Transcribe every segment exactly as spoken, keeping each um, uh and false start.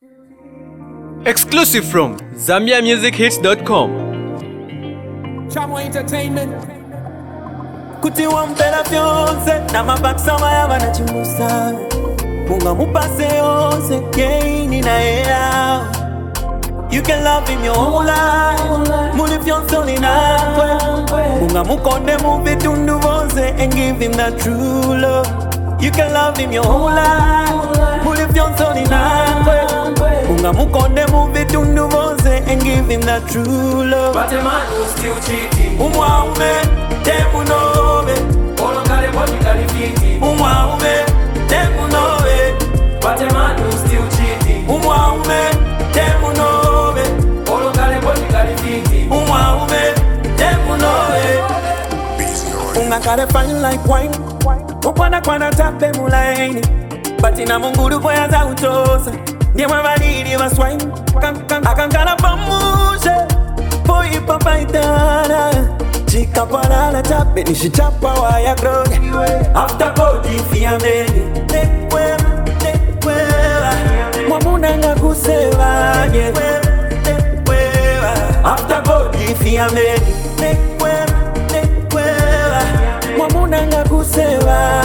Exclusive from Zambia Music Hits dot com. Chamo Entertainment. Kuti wampela fyonse na mabaksa maya wanachimbusa Munga mupase yonse Yeini na ea You can love him your whole life Muli fyonse ulinakwe Munga mukonde muvitundu vonse And give him that true love You can love him your whole life Muli fyonse ulinakwe Munga mukonde muvitundu vonse And give him that true love But a man who's still cheating. Umwaume, demu nove Olongale body kalifiti. Umwaume, demu nove But a man who's still cheating. Umwaume, demu nove Olongale body kalifiti. Umwaume, demu nove Ungakale fine like wine Upwana kwana tape mulaini Batina munguru boya za utosa Ndiye mwavaliri wa swine Akankana pamushe Boy papa itara Chika parala tape nishichapa waya groge After body fiameni Tekwema, tekwema Mwamuna nga kuseva Tekwema After body fiameni Tekwema, tekwema Mwamuna nga kuseva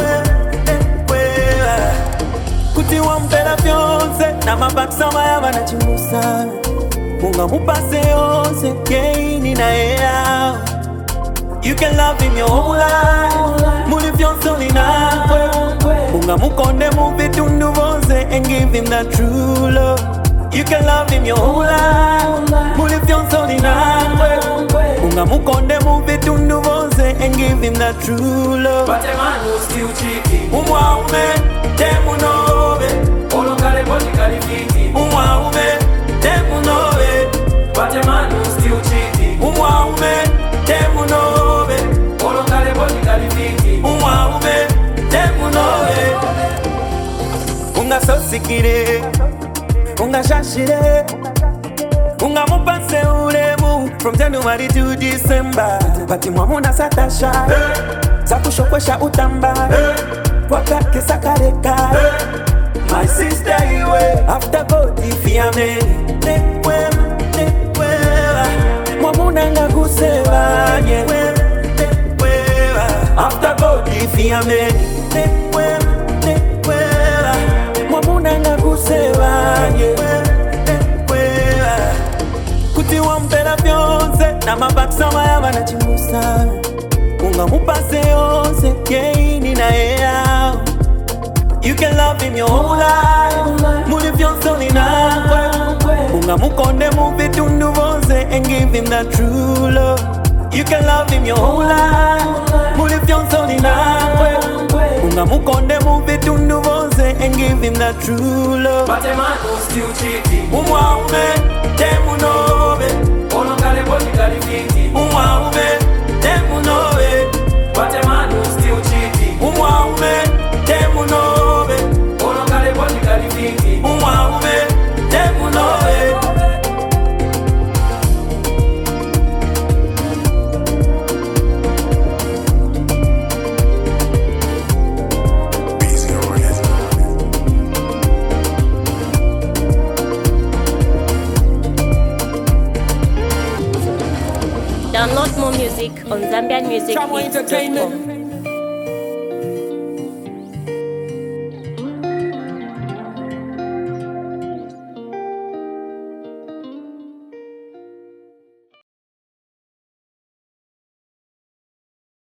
Tekwema Kuti wampela fyonse Na mabaksa maya wanachimbusa Munga mupase yonse Yeini na ea You can love him your whole life Muli fyonse ulinakwe Munga mukonde muvitundu vonse And give him that true love You can love him your whole life Muli fyonse ulinakwe Munga mukonde muvitundu vonse And give him that true love But a man who's still cheating. Umwaume, demu nove Olongale body kalifiti. Umwaume, demu nove But a man who's still cheating. Umwaume, demu nove Olongale body kalifiti. Umwaume, demu nove Unga sosikire Unga shashire Unga mupase ulemu From January to December Pati mwamuna satasha Zakushokwesha utamba Wakake sakareka My sister iwe After body fiameni Tekwema, tekwema Mwamuna nga kuseva Tekwema After body fiameni Tekwema, tekwema Mwamuna nga kuseva Tekwema Kuti wampela fyonse Na mabaksa maya wanachimbusa Unga mupase yonse Yeini na ea You can love him your whole life Muli fyonse ulinakwe Unga mukonde muvitundu vonse And give him that true love You can love him your whole life Muli fyonse ulinakwe Unga mukonde muvitundu vonse And give him that true love But a man who's still cheating. Umwaume, demu nove Olongale body kalifiti. Umwaume, demu nove But a man who's still cheating. Umwaume, demu nove Olongale body kalifiti. Umwaume, demu nove Download more music on Zambian Music Chamo Hits dot com. Entertainment.